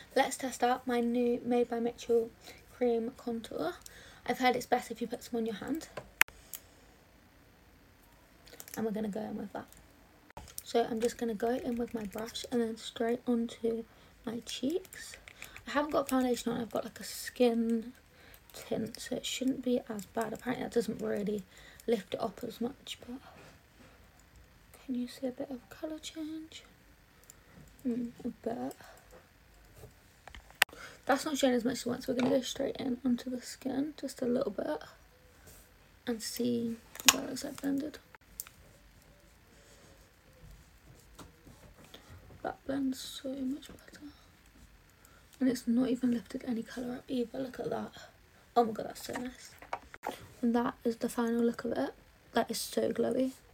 let's test out my new Made by Mitchell cream contour. I've heard it's best if you put some on your hand. And we're going to go in with that. So I'm just going to go in with my brush and then straight onto my cheeks. I haven't got foundation on, I've got like a skin tint, so it shouldn't be as bad. Apparently that doesn't really lift it up as much, but can you see a bit of colour change? A bit. That's not showing as much as once, so we're going to go straight in onto the skin, just a little bit, and see what it looks like blended. That blends so much better. And it's not even lifted any colour up either, look at that. Oh my god, that's so nice. And that is the final look of it. That is so glowy.